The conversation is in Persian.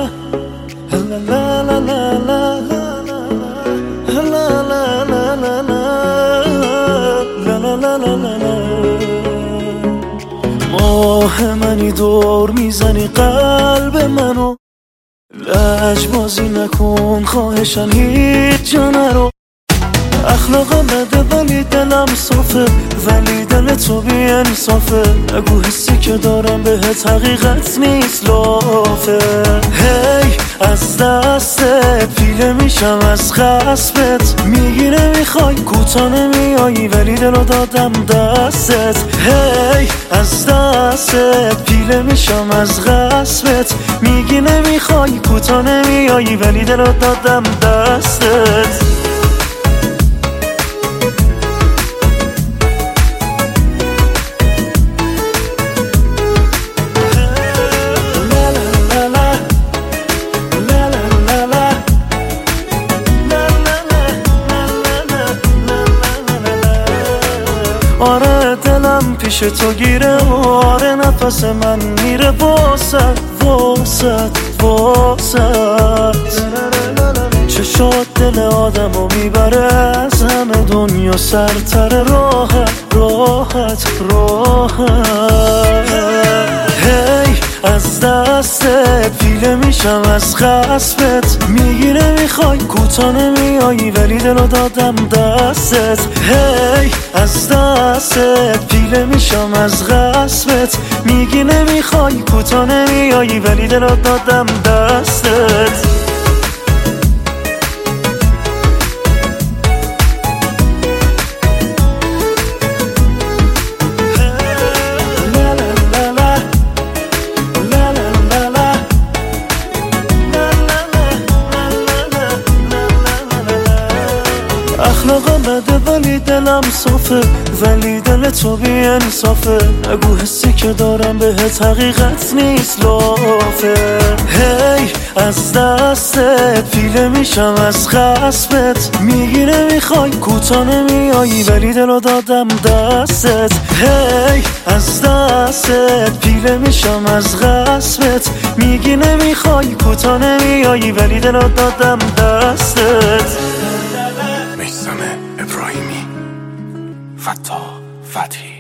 ماه منی دور میزنی قلب منو، لجبازی نکن خواهشن هیچ جا نرو. اخلاقم بده ولی دلم صافه، ولی دل تو بی انصافه. نگو حسی که دارم بهت حقیقت نیست لافه. هی از دستت پیله میشم از خصبت، میگی نمیخوای کوتا نمیایی ولی دلو دادم دستت. هی از دستت پیله میشم از غصبت، میگی نمیخوای کوتا نمیایی ولی دلو دادم دستت. آره دلم پیش تو گیره، آره نفس من میره واسد واسد واسد. چشات دل آدمو میبره از همه دنیا سرتر، راحت راحت راحت. هی از دستت پیله میشم از خصبت، میگی نمیخوای کوتا نمیایی ولی دلو دادم دستت. هی از دستت پیله میشم از غصبت، میگی نمیخوای کوتا نمیایی ولی دلو دادم دستت. اخلاقم بده ولی دلم صافه، ولی دل تو بی انصافه. نگو حسی که دارم بهت حقیقت نیست لافه. هی از دستت پیله میشم از خصبت، میگی نمیخوای کوتا نمیایی ولی دلو دادم دستت. هی از دستت پیله میشم از غصبت، میگی نمیخوای کوتا نمیایی ولی دلو دادم دستت. میثم ابراهیمی، فتاح فتحی.